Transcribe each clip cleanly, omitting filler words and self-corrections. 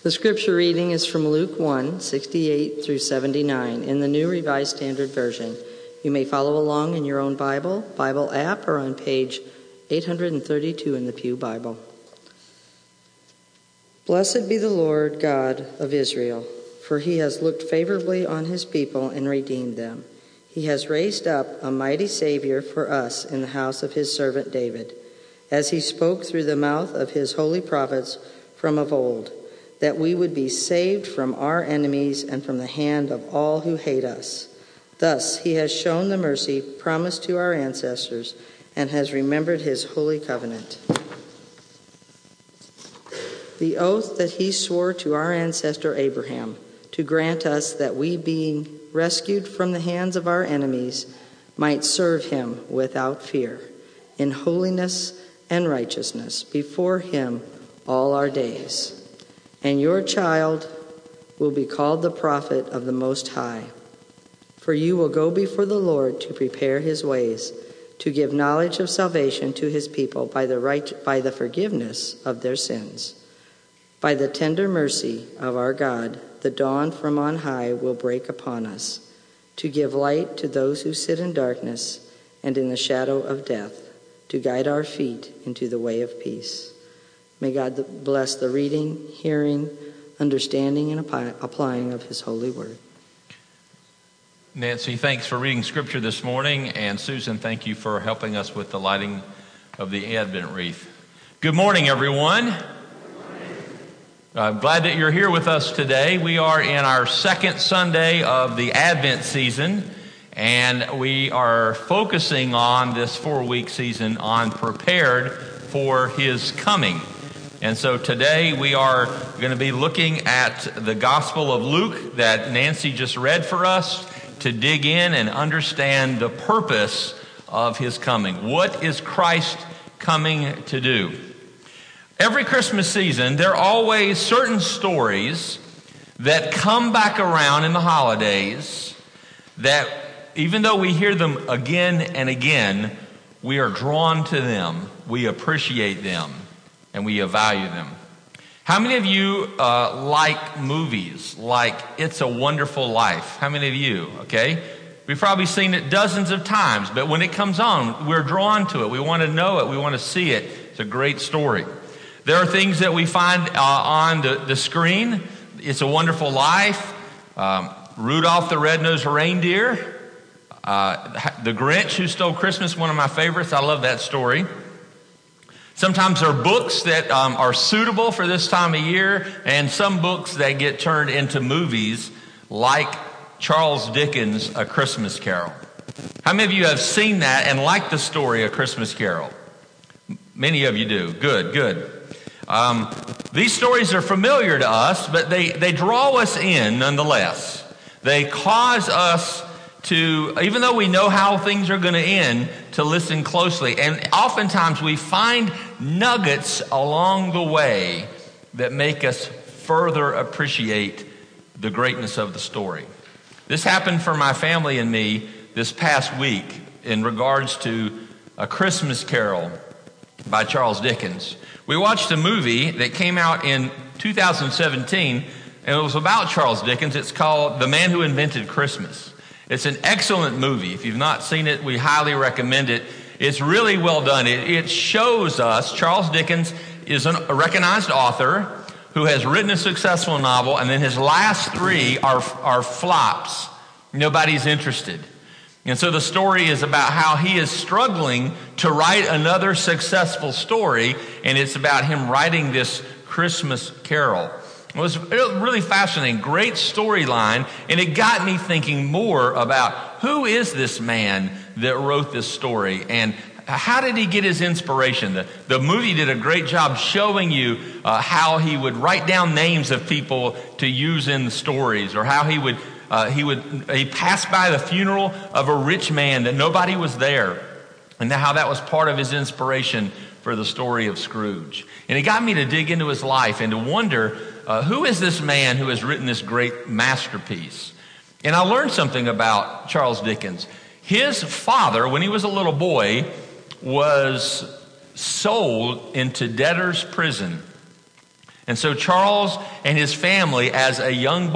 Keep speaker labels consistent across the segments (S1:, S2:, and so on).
S1: The scripture reading is from Luke 1, 68 through 79 in the New Revised Standard Version. You may follow along in your own Bible app, or on page 832 in the Pew Bible. Blessed be the Lord God of Israel, for he has looked favorably on his people and redeemed them. He has raised up a mighty Savior for us in the house of his servant David, as he spoke through the mouth of his holy prophets from of old, that we would be saved from our enemies and from the hand of all who hate us. Thus he has shown the mercy promised to our ancestors and has remembered his holy covenant. The oath that he swore to our ancestor Abraham, to grant us that we, being rescued from the hands of our enemies, might serve him without fear, in holiness and righteousness before him all our days. And your child will be called the prophet of the Most High. For you will go before the Lord to prepare his ways, to give knowledge of salvation to his people by the forgiveness of their sins. By the tender mercy of our God, the dawn from on high will break upon us, to give light to those who sit in darkness and in the shadow of death, to guide our feet into the way of peace. May God bless the reading, hearing, understanding, and applying of his holy word.
S2: Nancy, thanks for reading scripture this morning. And Susan, thank you for helping us with the lighting of the Advent wreath. Good morning, everyone. I'm glad that you're here with us today. We are in our second Sunday of the Advent season, and we are focusing on this 4-week season on prepared for his coming. And so today we are going to be looking at the Gospel of Luke that Nancy just read for us to dig in and understand the purpose of his coming. What is Christ coming to do? Every Christmas season, there are always certain stories that come back around in the holidays that even though we hear them again and again, we are drawn to them, we appreciate them, and we value them. How many of you like movies like It's a Wonderful Life? How many of you? Okay. We've probably seen it dozens of times, but when it comes on, we're drawn to it. We want to know it. We want to see it. It's a great story. There are things that we find on the screen. It's a Wonderful Life. Rudolph the Red-Nosed Reindeer. The Grinch Who Stole Christmas, one of my favorites. I love that story. Sometimes there are books that are suitable for this time of year, and some books that get turned into movies, like Charles Dickens' A Christmas Carol. How many of you have seen that and liked the story A Christmas Carol? Many of you do. Good. These stories are familiar to us, but they draw us in nonetheless. They cause us to, even though we know how things are going to end, to listen closely. And oftentimes we find nuggets along the way that make us further appreciate the greatness of the story. This happened for my family and me this past week in regards to A Christmas Carol by Charles Dickens. We watched a movie that came out in 2017, and it was about Charles Dickens. It's called The Man Who Invented Christmas. It's an excellent movie. If you've not seen it, we highly recommend it. It's really well done. It shows us Charles Dickens is a recognized author who has written a successful novel, and then his last 3 are flops. Nobody's interested. And so the story is about how he is struggling to write another successful story, and it's about him writing this Christmas Carol. It was really fascinating, great storyline, and it got me thinking more about who is this man that wrote this story, and how did he get his inspiration? The movie did a great job showing you how he would write down names of people to use in the stories, or how he passed by the funeral of a rich man that nobody was there, and how that was part of his inspiration for the story of Scrooge. And it got me to dig into his life and to wonder, who is this man who has written this great masterpiece? And I learned something about Charles Dickens. His father, when he was a little boy, was sold into debtor's prison. And so Charles and his family, as a young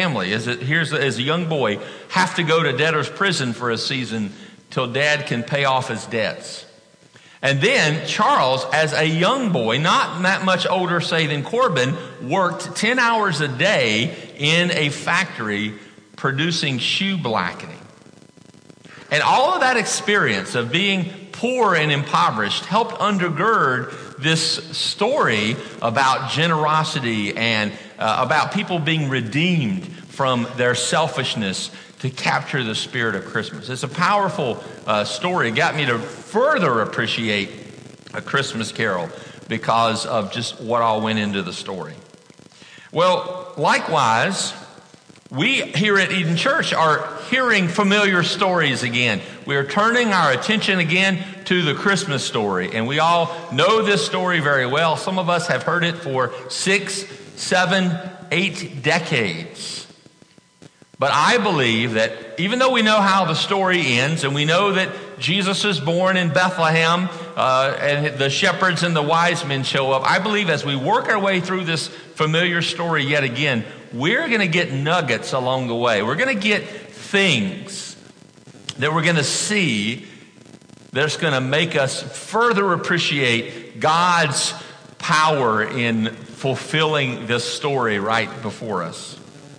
S2: boy, have to go to debtor's prison for a season till Dad can pay off his debts. And then Charles, as a young boy, not that much older, say, than Corbin, worked 10 hours a day in a factory producing shoe blackening. And all of that experience of being poor and impoverished helped undergird this story about generosity and about people being redeemed from their selfishness to capture the spirit of Christmas. It's a powerful story. It got me to further appreciate A Christmas Carol because of just what all went into the story. Well, likewise, we here at Eden Church are hearing familiar stories again. We are turning our attention again to the Christmas story. And we all know this story very well. Some of us have heard it for 6, 7, 8 decades. But I believe that even though we know how the story ends, and we know that Jesus is born in Bethlehem, and the shepherds and the wise men show up, I believe as we work our way through this familiar story yet again, we're going to get nuggets along the way. We're going to get things that we're going to see that's going to make us further appreciate God's power in fulfilling this story right before us.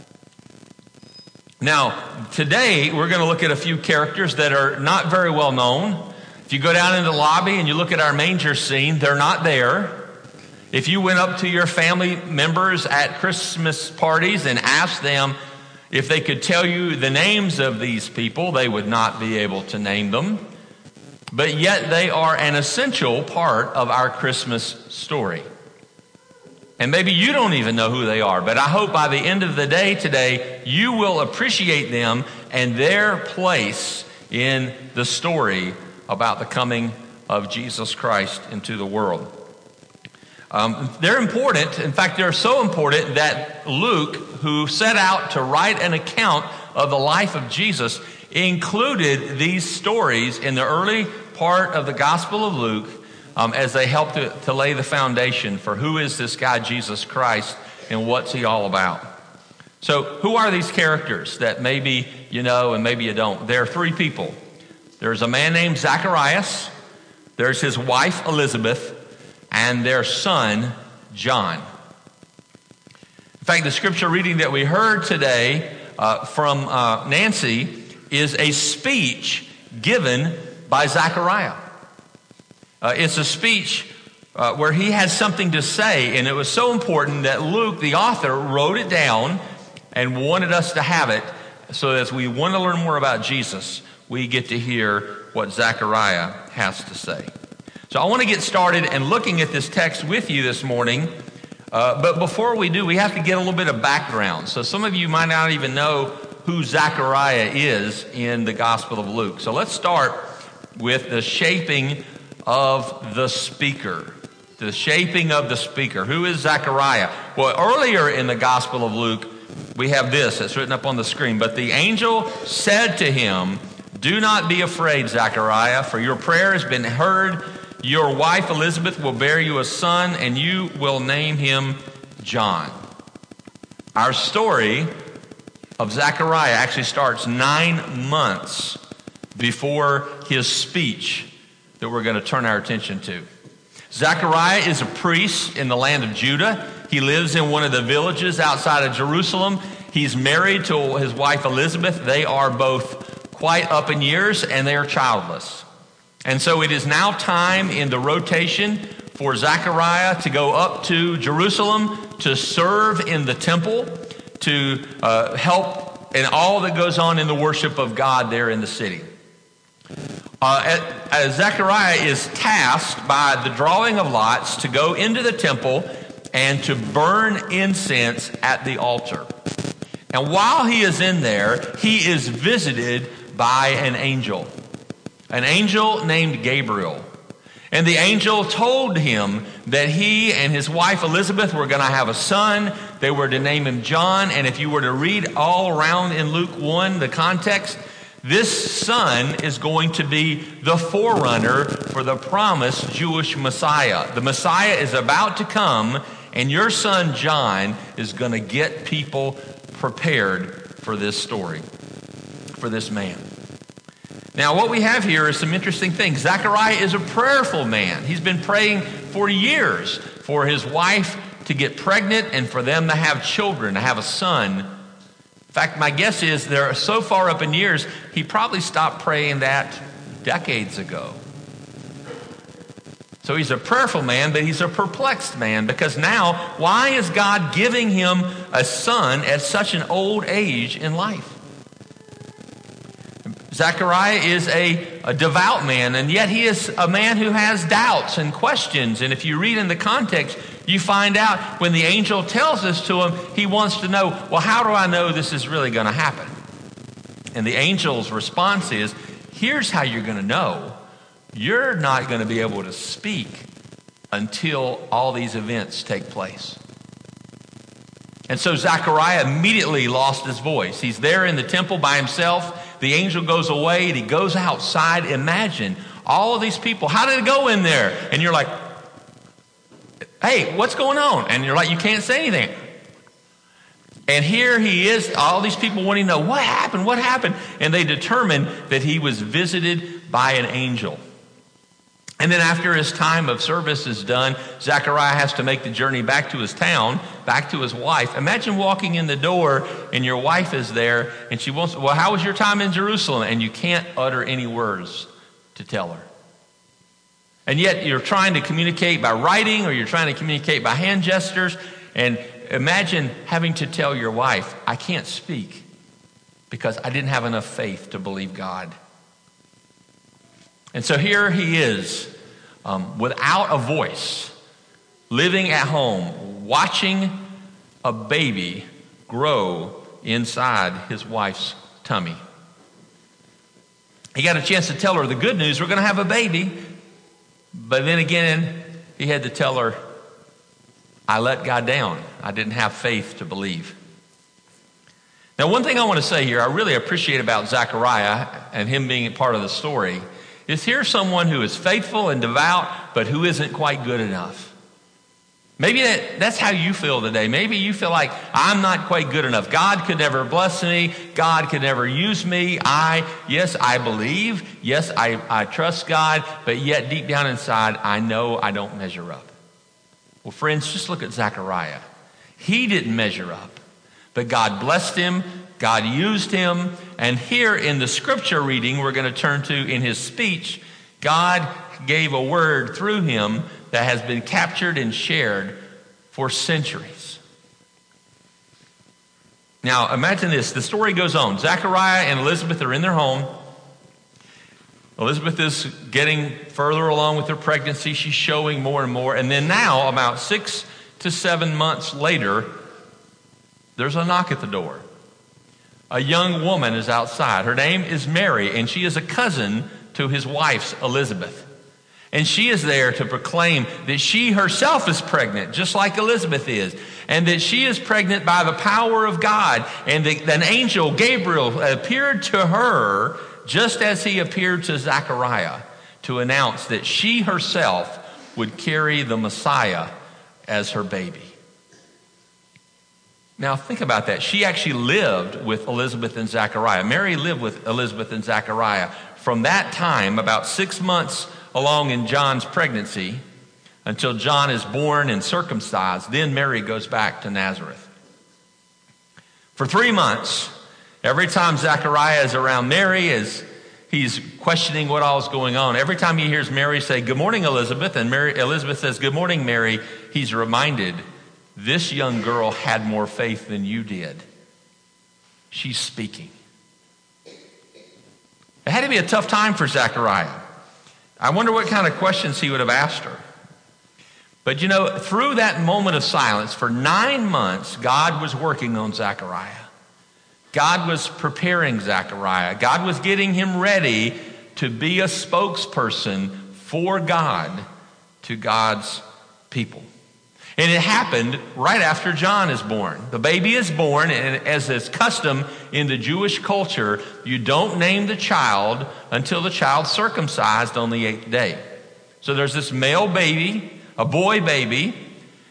S2: Now, today we're going to look at a few characters that are not very well known. If you go down in the lobby and you look at our manger scene, they're not there. If you went up to your family members at Christmas parties and asked them if they could tell you the names of these people, they would not be able to name them. But yet they are an essential part of our Christmas story. And maybe you don't even know who they are, but I hope by the end of the day today, you will appreciate them and their place in the story about the coming of Jesus Christ into the world. They're important. In fact, they're so important that Luke, who set out to write an account of the life of Jesus, included these stories in the early part of the Gospel of Luke as they help to lay the foundation for who is this guy Jesus Christ and what's he all about. So who are these characters that maybe you know and maybe you don't? There are 3 people. There's a man named Zacharias, there's his wife Elizabeth, and their son John. In fact, the scripture reading that we heard today from Nancy is a speech given by Zachariah. It's a speech where he has something to say, and it was so important that Luke, the author, wrote it down and wanted us to have it so that as we want to learn more about Jesus, we get to hear what Zechariah has to say. So I want to get started and looking at this text with you this morning. But before we do, we have to get a little bit of background. So some of you might not even know who Zechariah is in the Gospel of Luke. So let's start with the shaping of the speaker. The shaping of the speaker. Who is Zechariah? Well, earlier in the Gospel of Luke, we have this. It's written up on the screen. But the angel said to him, "Do not be afraid, Zechariah, for your prayer has been heard. Your wife Elizabeth will bear you a son, and you will name him John." Our story of Zechariah actually starts 9 months before his speech that we're going to turn our attention to. Zechariah is a priest in the land of Judah. He lives in one of the villages outside of Jerusalem. He's married to his wife Elizabeth. They are both quite up in years, and they are childless. And so it is now time in the rotation for Zechariah to go up to Jerusalem to serve in the temple, to help in all that goes on in the worship of God there in the city. Zechariah is tasked by the drawing of lots to go into the temple and to burn incense at the altar. And while he is in there, he is visited by an angel named Gabriel. And the angel told him that he and his wife Elizabeth were going to have a son. They were to name him John. And if you were to read all around in Luke 1, the context, this son is going to be the forerunner for the promised Jewish Messiah. The Messiah is about to come, And your son John is going to get people prepared for this story, for this man. Now, what we have here is some interesting things. Zechariah is a prayerful man. He's been praying for years for his wife to get pregnant and for them to have children, to have a son. In fact, my guess is they're so far up in years, he probably stopped praying that decades ago. So he's a prayerful man, but he's a perplexed man, because now, why is God giving him a son at such an old age in life? Zechariah is a devout man, and yet he is a man who has doubts and questions. And if you read in the context, you find out when the angel tells this to him, he wants to know, well, how do I know this is really going to happen? And the angel's response is, here's how you're going to know. You're not going to be able to speak until all these events take place. And so Zechariah immediately lost his voice. He's there in the temple by himself. The angel goes away and he goes outside. Imagine all of these people. How did it go in there? And you're like, hey, what's going on? And you're like, you can't say anything. And here he is, all these people wanting to know, what happened? What happened? And they determined that he was visited by an angel. And then after his time of service is done, Zechariah has to make the journey back to his town, back to his wife. Imagine walking in the door and your wife is there and she wants, well, how was your time in Jerusalem? And you can't utter any words to tell her. And yet you're trying to communicate by writing or you're trying to communicate by hand gestures. And imagine having to tell your wife, I can't speak because I didn't have enough faith to believe God. And so here he is, without a voice, living at home, watching a baby grow inside his wife's tummy. He got a chance to tell her the good news, we're going to have a baby. But then again, he had to tell her, I let God down. I didn't have faith to believe. Now, one thing I want to say here, I really appreciate about Zechariah and him being part of the story, is here's someone who is faithful and devout, but who isn't quite good enough. Maybe that's how you feel today. Maybe you feel like, I'm not quite good enough. God could never bless me. God could never use me. Yes, I believe. Yes, I trust God. But yet deep down inside, I know I don't measure up. Well, friends, just look at Zechariah. He didn't measure up. But God blessed him. God used him. And here in the scripture reading we're going to turn to in his speech, God gave a word through him that has been captured and shared for centuries. Now, imagine this. The story goes on. Zechariah and Elizabeth are in their home. Elizabeth is getting further along with her pregnancy. She's showing more and more. And then now, about 6 to 7 months later, there's a knock at the door. A young woman is outside. Her name is Mary, and she is a cousin to his wife's Elizabeth. And she is there to proclaim that she herself is pregnant, just like Elizabeth is. And that she is pregnant by the power of God. And an angel, Gabriel, appeared to her just as he appeared to Zechariah to announce that she herself would carry the Messiah as her baby. Now think about that. She actually lived with Elizabeth and Zechariah. Mary lived with Elizabeth and Zechariah from that time, about 6 months along in John's pregnancy, until John is born and circumcised. Then Mary goes back to Nazareth. For 3 months, every time Zechariah is around Mary, as he's questioning what all is going on, every time he hears Mary say, "Good morning, Elizabeth," and Elizabeth says, "Good morning, Mary," he's reminded, this young girl had more faith than you did. She's speaking. It had to be a tough time for Zechariah. I wonder what kind of questions he would have asked her. But you know, through that moment of silence, for 9 months, God was working on Zechariah. God was preparing Zechariah. God was getting him ready to be a spokesperson for God to God's people. And it happened right after John is born. The baby is born, and as is custom in the Jewish culture, you don't name the child until the child's circumcised on the 8th day. So there's this male baby, a boy baby,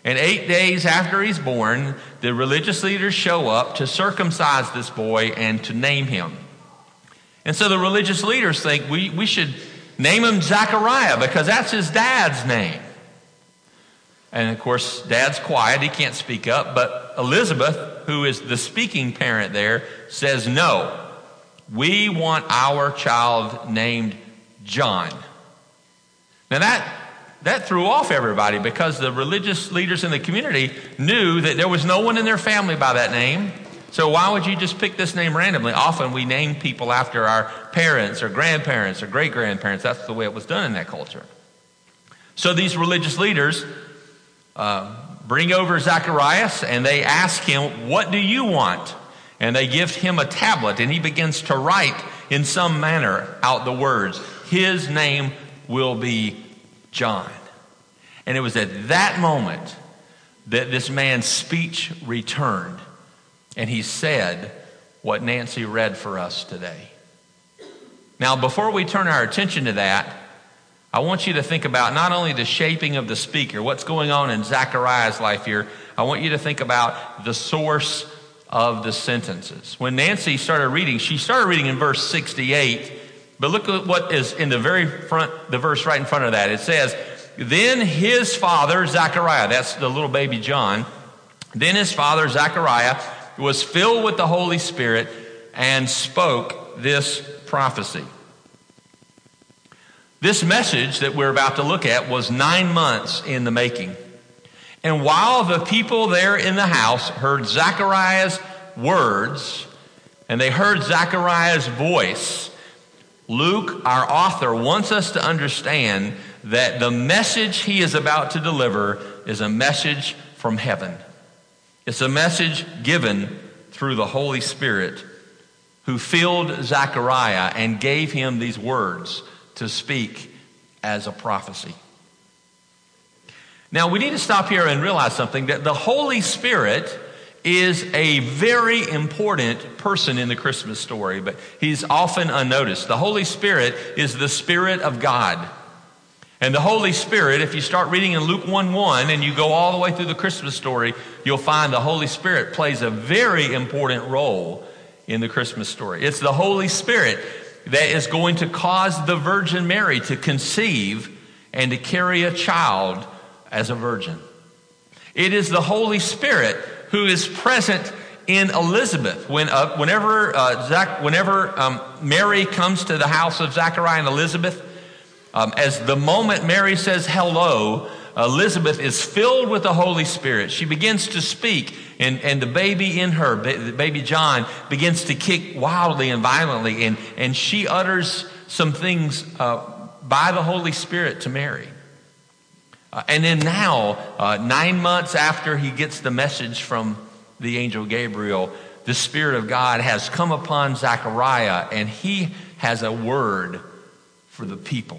S2: And 8 days after he's born, the religious leaders show up to circumcise this boy and to name him. And so the religious leaders think we should name him Zachariah because that's his dad's name. And of course, dad's quiet. He can't speak up. But Elizabeth, who is the speaking parent there, says, no, we want our child named John. Now that threw off everybody because the religious leaders in the community knew that there was no one in their family by that name. So why would you just pick this name randomly? Often we name people after our parents or grandparents or great-grandparents. That's the way it was done in that culture. So these religious leaders bring over Zacharias and they ask him, what do you want? And they give him a tablet and he begins to write in some manner out the words, his name will be John. And it was at that moment that this man's speech returned. And he said what Nancy read for us today. Now, before we turn our attention to that, I want you to think about not only the shaping of the speaker, what's going on in Zechariah's life here. I want you to think about the source of the sentences. When Nancy started reading, she started reading in verse 68. But look at what is in the very front, the verse right in front of that. It says, then his father, Zechariah, that's the little baby John, then his father, Zechariah, was filled with the Holy Spirit and spoke this prophecy. This message that we're about to look at was 9 months in the making. And while the people there in the house heard Zechariah's words and they heard Zechariah's voice, Luke, our author, wants us to understand that the message he is about to deliver is a message from heaven. It's a message given through the Holy Spirit who filled Zechariah and gave him these words to speak as a prophecy. Now, we need to stop here and realize something, that the Holy Spirit is a very important person in the Christmas story, but he's often unnoticed. The Holy Spirit is the Spirit of God. And the Holy Spirit, if you start reading in Luke 1:1 and you go all the way through the Christmas story, you'll find the Holy Spirit plays a very important role in the Christmas story. It's the Holy Spirit that is going to cause the Virgin Mary to conceive and to carry a child as a virgin. It is the Holy Spirit who is present in Elizabeth. Whenever Mary comes to the house of Zechariah and Elizabeth, as the moment Mary says hello, Elizabeth is filled with the Holy Spirit. She begins to speak, and the baby in her, the baby John, begins to kick wildly and violently, and she utters some things by the Holy Spirit to Mary. And then now, 9 months after he gets the message from the angel Gabriel, the Spirit of God has come upon Zechariah, and he has a word for the people.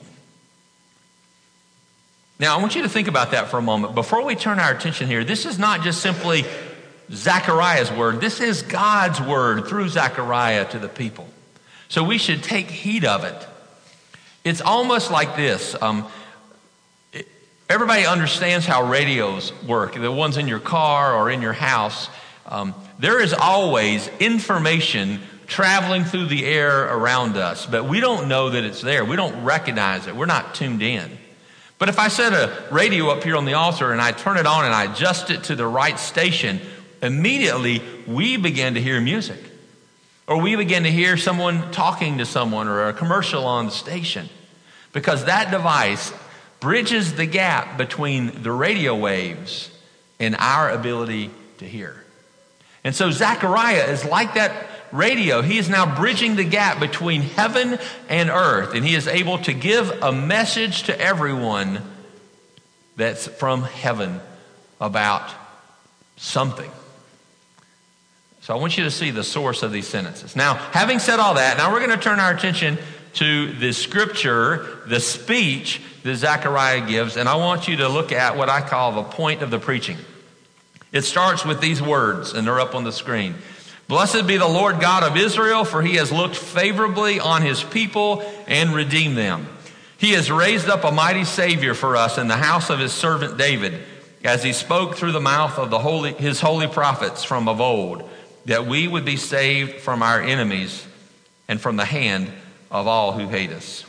S2: Now, I want you to think about that for a moment. Before we turn our attention here, this is not just simply Zechariah's word. This is God's word through Zechariah to the people. So we should take heed of it. It's almost like this. Everybody understands how radios work, the ones in your car or in your house. There is always information traveling through the air around us, but we don't know that it's there. We don't recognize it. We're not tuned in. But if I set a radio up here on the altar and I turn it on and I adjust it to the right station, immediately we begin to hear music. Or we begin to hear someone talking to someone or a commercial on the station. Because that device bridges the gap between the radio waves and our ability to hear. And so Zechariah is like that radio. He is now bridging the gap between heaven and earth, and he is able to give a message to everyone that's from heaven about something. So I want you to see the source of these sentences. Now, having said all that, now we're going to turn our attention to the scripture, the speech that Zechariah gives, and I want you to look at what I call the point of the preaching. It starts with these words, and they're up on the screen. Blessed be the Lord God of Israel, for he has looked favorably on his people and redeemed them. He has raised up a mighty Savior for us in the house of his servant David, as he spoke through the mouth of his holy prophets from of old, that we would be saved from our enemies and from the hand of all who hate us.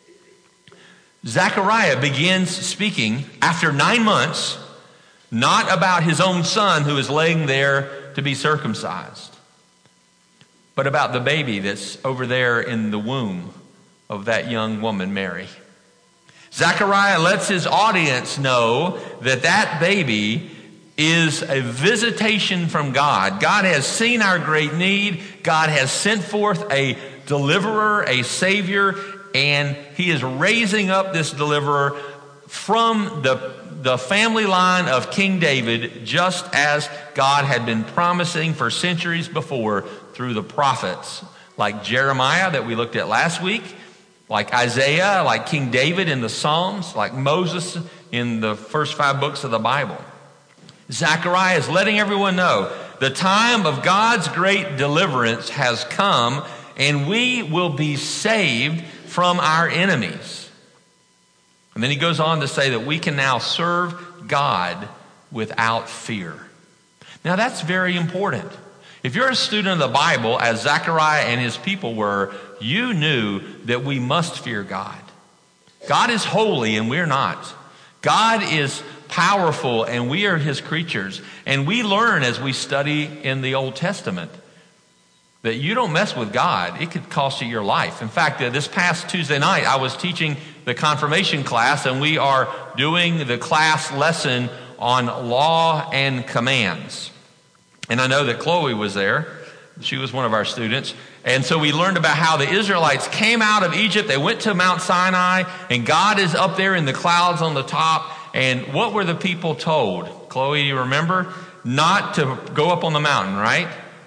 S2: Zechariah begins speaking after 9 months, not about his own son who is laying there to be circumcised, but about the baby that's over there in the womb of that young woman, Mary. Zechariah lets his audience know that that baby is a visitation from God. God has seen our great need. God has sent forth a deliverer, a savior, and he is raising up this deliverer from the family line of King David, just as God had been promising for centuries before through the prophets like Jeremiah that we looked at last week, like Isaiah, like King David in the Psalms, like Moses in the first 5 books of the Bible. Zechariah is letting everyone know the time of God's great deliverance has come, and we will be saved from our enemies. And then he goes on to say that we can now serve God without fear. Now that's very important. If you're a student of the Bible, as Zechariah and his people were, you knew that we must fear God. God is holy and we're not. God is powerful and we are his creatures. And we learn as we study in the Old Testament that you don't mess with God. It could cost you your life. In fact, this past Tuesday night, I was teaching the confirmation class, and we are doing the class lesson on law and commands. And I know that Chloe was there. She was one of our students. And so we learned about how the Israelites came out of Egypt. They went to Mount Sinai, and God is up there in the clouds on the top. And what were the people told? Chloe, you remember? Not to go up on the mountain, right?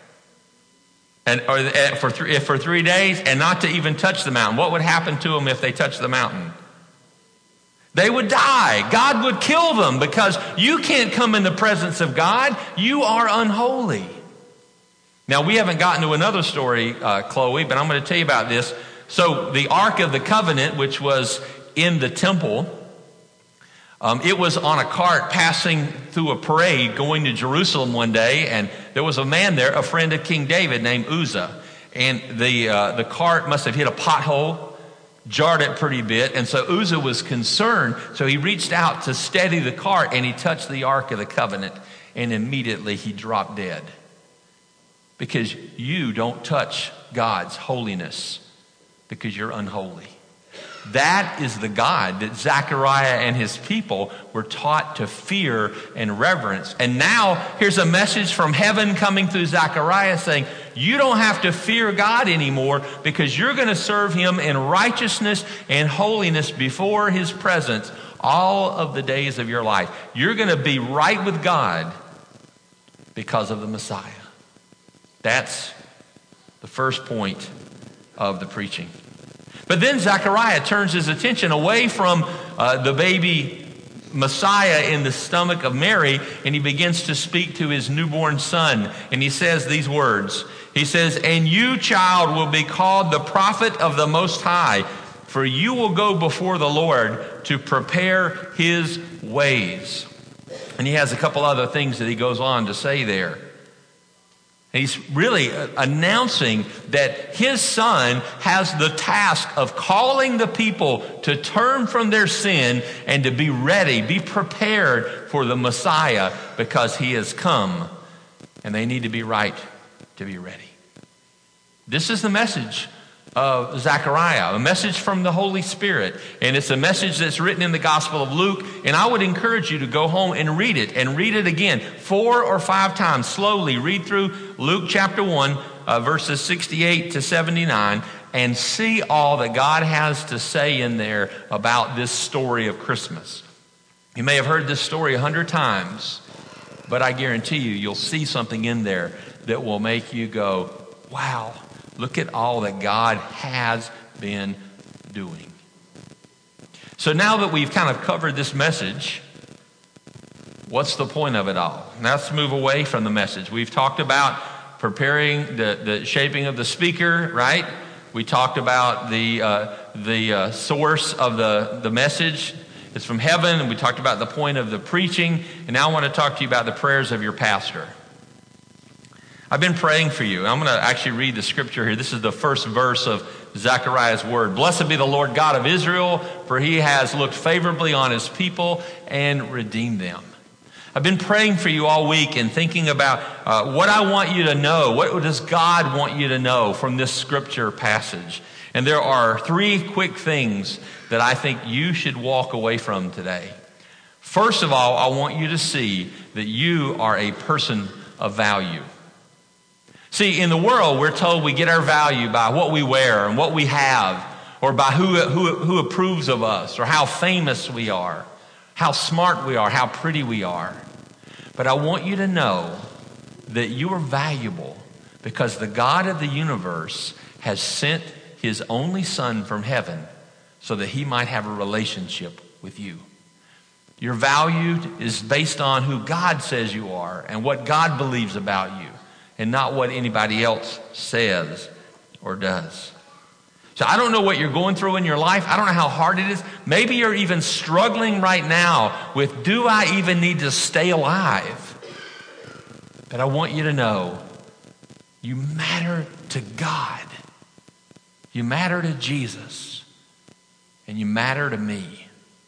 S2: And for 3 days, and not to even touch the mountain. What would happen to them if they touched the mountain? They would die. God would kill them because you can't come in the presence of God. You are unholy. Now, we haven't gotten to another story, Chloe, but I'm going to tell you about this. So the Ark of the Covenant, which was in the temple, it was on a cart passing through a parade going to Jerusalem one day, and there was a man there, a friend of King David named Uzzah, and the cart must have hit a pothole, jarred it pretty bit, and so Uzzah was concerned, so he reached out to steady the cart, and he touched the Ark of the Covenant, and immediately he dropped dead. Because you don't touch God's holiness because you're unholy. That is the God that Zechariah and his people were taught to fear and reverence. And now here's a message from heaven coming through Zechariah saying, you don't have to fear God anymore because you're going to serve him in righteousness and holiness before his presence all of the days of your life. You're going to be right with God because of the Messiah. That's the first point of the preaching. But then Zechariah turns his attention away from the baby Messiah in the stomach of Mary, and he begins to speak to his newborn son. And he says these words. He says, "And you, child, will be called the prophet of the Most High, for you will go before the Lord to prepare his ways." And he has a couple other things that he goes on to say there. And he's really announcing that his son has the task of calling the people to turn from their sin and to be ready, be prepared for the Messiah because he has come and they need to be right to be ready. This is the message of Zechariah, a message from the Holy Spirit. And it's a message that's written in the Gospel of Luke. And I would encourage you to go home and read it again 4 or 5 times. Slowly read through Luke chapter 1, verses 68 to 79, and see all that God has to say in there about this story of Christmas. You may have heard this story 100 times, but I guarantee you'll see something in there that will make you go, wow. Look at all that God has been doing. So now that we've kind of covered this message, what's the point of it all? Now let's move away from the message. We've talked about preparing the shaping of the speaker, right? We talked about the source of the message. It's from heaven, and we talked about the point of the preaching, and now I want to talk to you about the prayers of your pastor. I've been praying for you. I'm going to actually read the scripture here. This is the first verse of Zechariah's word. Blessed be the Lord God of Israel, for he has looked favorably on his people and redeemed them. I've been praying for you all week and thinking about what I want you to know. What does God want you to know from this scripture passage? And there are 3 quick things that I think you should walk away from today. First of all, I want you to see that you are a person of value. See, in the world, we're told we get our value by what we wear and what we have, or by who approves of us, or how famous we are, how smart we are, how pretty we are. But I want you to know that you are valuable because the God of the universe has sent his only Son from heaven so that he might have a relationship with you. Your value is based on who God says you are and what God believes about you, and not what anybody else says or does. So I don't know what you're going through in your life. I don't know how hard it is. Maybe you're even struggling right now with, do I even need to stay alive? But I want you to know, you matter to God. You matter to Jesus. And you matter to me.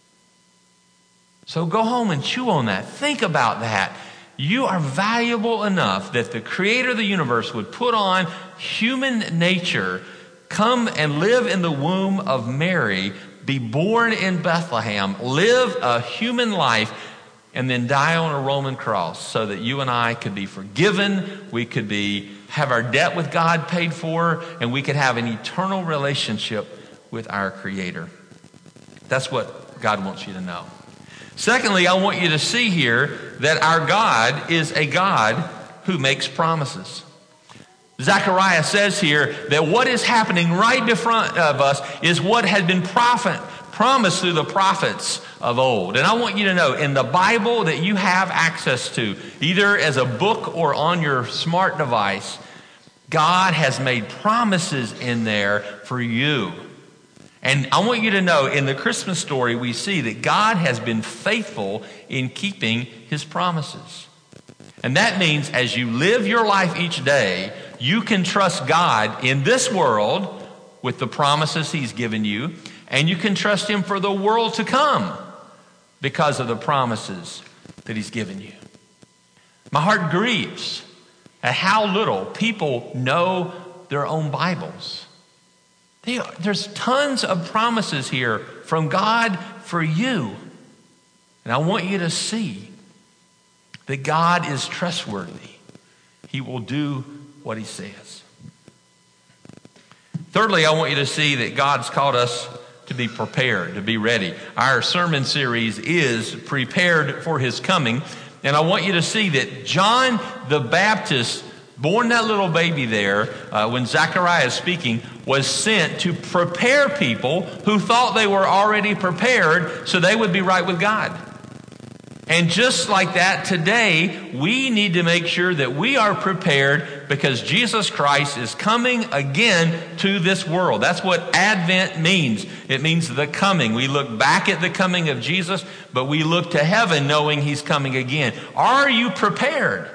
S2: So go home and chew on that. Think about that. You are valuable enough that the creator of the universe would put on human nature, come and live in the womb of Mary, be born in Bethlehem, live a human life, and then die on a Roman cross so that you and I could be forgiven, we could have our debt with God paid for, and we could have an eternal relationship with our creator. That's what God wants you to know. Secondly, I want you to see here that our God is a God who makes promises. Zechariah says here that what is happening right in front of us is what had been promised through the prophets of old. And I want you to know, in the Bible that you have access to, either as a book or on your smart device, God has made promises in there for you. And I want you to know, in the Christmas story, we see that God has been faithful in keeping his promises. And that means as you live your life each day, you can trust God in this world with the promises he's given you, and you can trust him for the world to come because of the promises that he's given you. My heart grieves at how little people know their own Bibles. There's tons of promises here from God for you. And I want you to see that God is trustworthy. He will do what he says. Thirdly, I want you to see that God's called us to be prepared, to be ready. Our sermon series is Prepared for His Coming. And I want you to see that John the Baptist, born that little baby there, when Zechariah is speaking, was sent to prepare people who thought they were already prepared so they would be right with God. And just like that, today, we need to make sure that we are prepared because Jesus Christ is coming again to this world. That's what Advent means. It means the coming. We look back at the coming of Jesus, but we look to heaven knowing he's coming again. Are you prepared?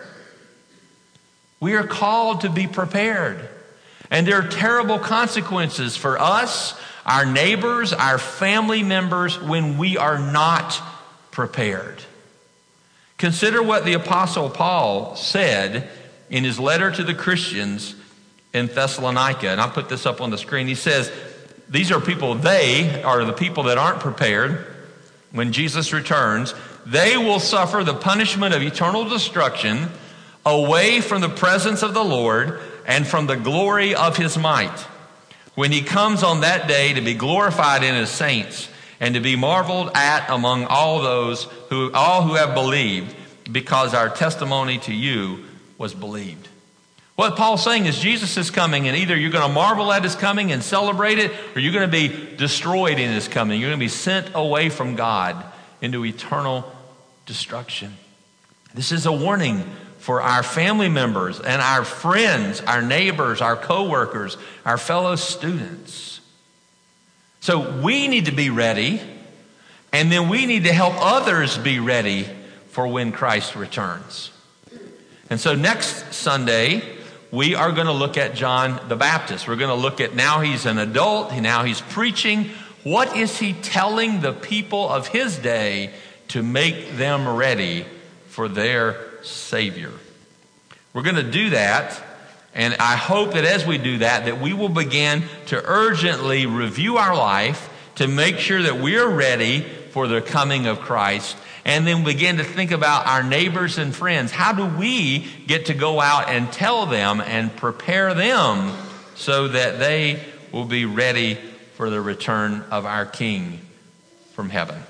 S2: We are called to be prepared. And there are terrible consequences for us, our neighbors, our family members when we are not prepared. Consider what the Apostle Paul said in his letter to the Christians in Thessalonica. And I'll put this up on the screen. He says, these are people, they are the people that aren't prepared. When Jesus returns, they will suffer the punishment of eternal destruction away from the presence of the Lord and from the glory of his might, when he comes on that day to be glorified in his saints and to be marveled at among all who have believed, because our testimony to you was believed. What Paul's saying is Jesus is coming, and either you're going to marvel at his coming and celebrate it, or you're going to be destroyed in his coming. You're going to be sent away from God into eternal destruction. This is a warning for our family members and our friends, our neighbors, our co-workers, our fellow students. So we need to be ready, And then we need to help others be ready for when Christ returns. And so next Sunday, we are going to look at John the Baptist. We're going to look at, now he's an adult, now he's preaching. What is he telling the people of his day to make them ready for their Savior? We're going to do that, and I hope that as we do that, that we will begin to urgently review our life to make sure that we're ready for the coming of Christ, and then begin to think about our neighbors and friends. How do we get to go out and tell them and prepare them so that they will be ready for the return of our King from heaven?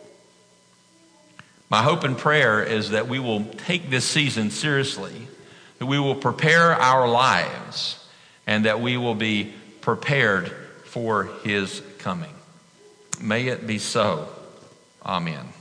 S2: My hope and prayer is that we will take this season seriously, that we will prepare our lives, and that we will be prepared for his coming. May it be so. Amen.